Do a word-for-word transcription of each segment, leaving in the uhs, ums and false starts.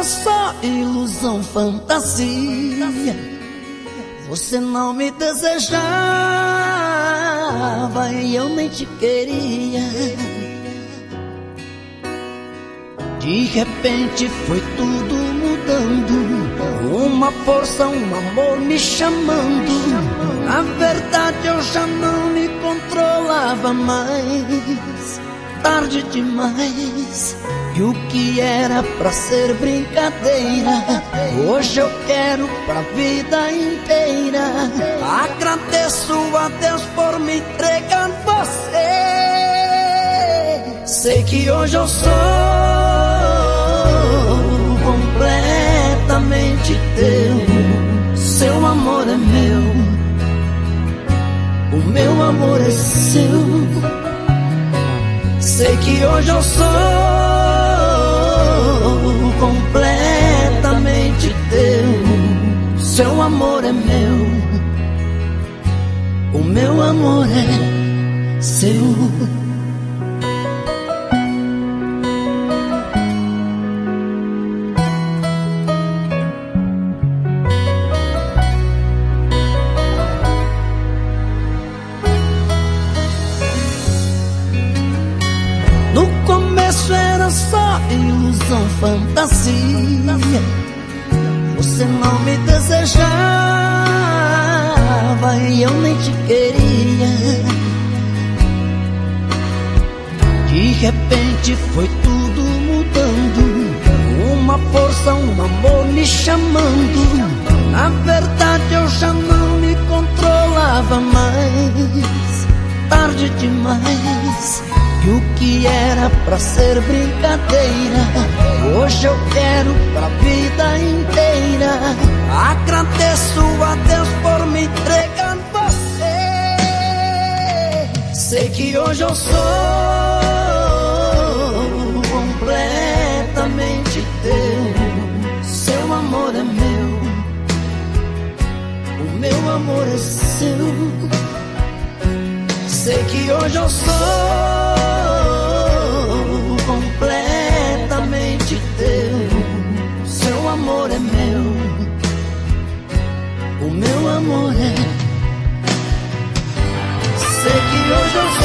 era só ilusão, fantasia. Você não me desejava e eu nem te queria. De repente foi tudo mudando, uma força, um amor me chamando. Na verdade eu já não me controlava mais. Tarde demais, e o que era pra ser brincadeira, hoje eu quero pra vida inteira. Agradeço a Deus por me entregar você. Sei que hoje eu sou completamente teu. Seu amor é meu, o meu amor é seu. Sei que hoje eu sou completamente teu. Seu amor é meu, o meu amor é seu. No começo era só ilusão, fantasia. Você não me desejava e eu nem te queria. De repente foi tudo mudando, uma força, um amor me chamando. Na verdade eu já não me controlava mais. Tarde demais, e o que era pra ser brincadeira, hoje eu quero pra vida inteira. Agradeço a Deus por me entregar você. Sei que hoje eu sou completamente teu. Seu amor é meu, o meu amor é seu. Sei que hoje eu sou completamente teu. Seu amor é meu, o meu amor é. Sei que hoje eu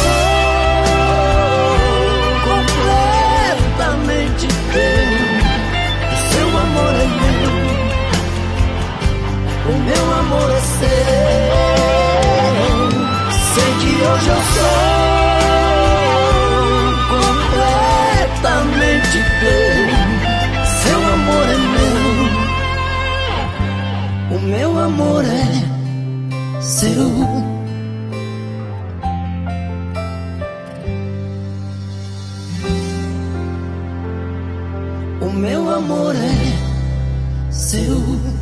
sou completamente teu. Seu amor é meu, o meu amor é seu. Sei que hoje eu sou completamente teu. Seu amor é meu, o meu amor é seu. O meu amor é seu.